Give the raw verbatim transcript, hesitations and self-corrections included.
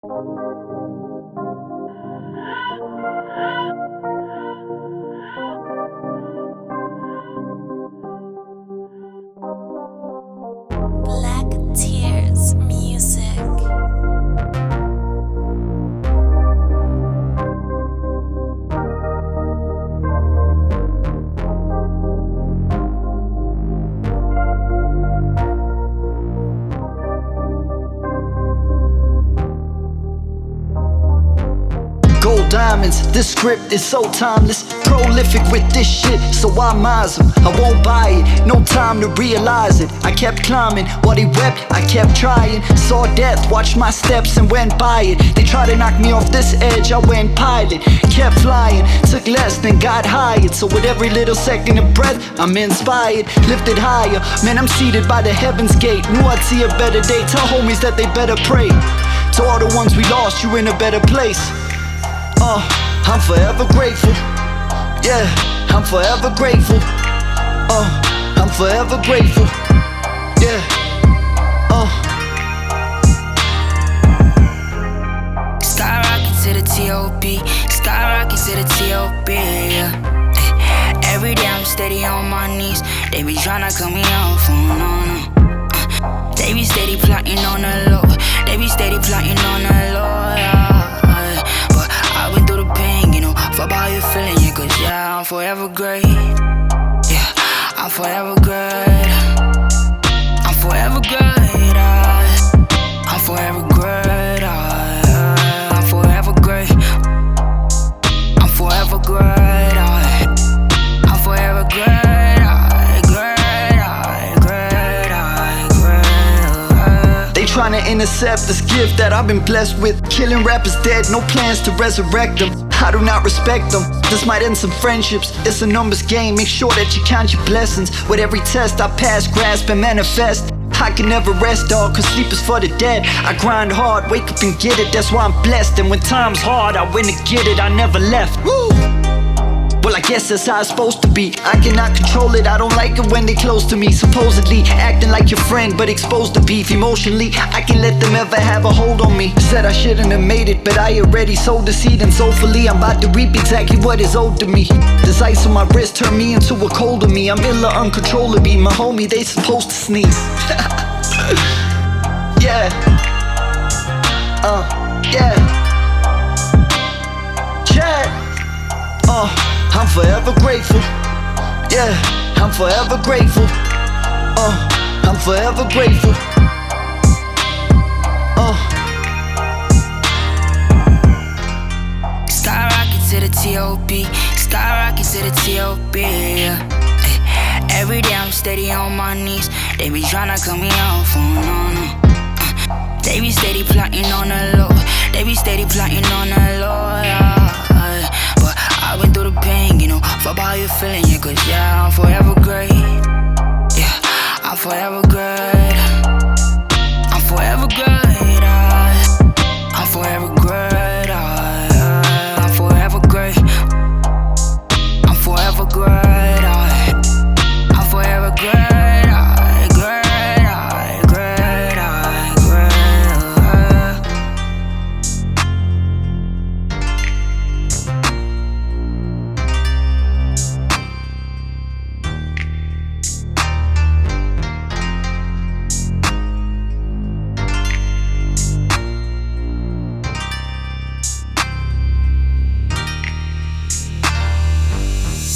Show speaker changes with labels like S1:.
S1: Black Tears Music.
S2: Gold diamonds, this script is so timeless. Prolific with this shit, so I mize them. I won't buy it, no time to realize it. I kept climbing while he wept, I kept trying. Saw death, watched my steps and went by it. They tried to knock me off this edge, I went pilot. Kept flying, took less than got hired. So with every little second of breath, I'm inspired. Lifted higher, man, I'm seated by the heaven's gate. Knew I'd see a better day, tell homies that they better pray. To all the ones we lost, you're in a better place. Uh, I'm forever grateful. Yeah, I'm forever grateful. Uh, I'm forever grateful. Yeah. Uh.
S3: Skyrocket to the T O P. Skyrocket to the T O P. Yeah. Ay, every day I'm steady on my knees. They be tryna cut me off. Oh, no, no. Uh, they be steady plotting on the low. They be steady plotting on the low. Yeah. I've been through the pain, you know, fuck how you feeling, yeah, cause yeah, I'm forever great. Yeah, I'm forever great. I'm forever great. I, I'm forever great. I, I'm forever great. I'm forever great. I, I'm forever great. I, great. I, great. I, great.
S2: They tryna intercept this gift that I've been blessed with. Killing rappers dead, no plans to resurrect them. I do not respect them, this might end some friendships. It's a numbers game, make sure that you count your blessings. With every test I pass, grasp and manifest. I can never rest, dog, cause sleep is for the dead. I grind hard, wake up and get it, that's why I'm blessed. And when time's hard, I win to get it, I never left. Woo! Well, I guess that's how it's supposed to be. I cannot control it, I don't like it when they close to me. Supposedly acting like your friend, but exposed to beef. Emotionally, I can let them ever have a hold on me. Said I shouldn't have made it, but I already sowed the seed. And soulfully, I'm about to reap exactly what is owed to me. This ice on my wrist turned me into a cold of me. I'm illa uncontrollably, my homie, they supposed to sneeze. Yeah. Uh, yeah. Chad. Uh. I'm forever grateful. Yeah, I'm forever grateful. Uh, I'm forever grateful. Uh.
S3: Skyrocket to the T O P. Skyrocket to the T O P. Yeah. Ay, every day I'm steady on my knees. They be tryna cut me off. Oh, no, no. Uh, they be steady plotting on the low. They be steady plotting on the low. Yeah. Ay, but I've been through the pain, you know, fuck how you feeling, yeah, cause yeah, I'm forever great. Yeah, I'm forever great.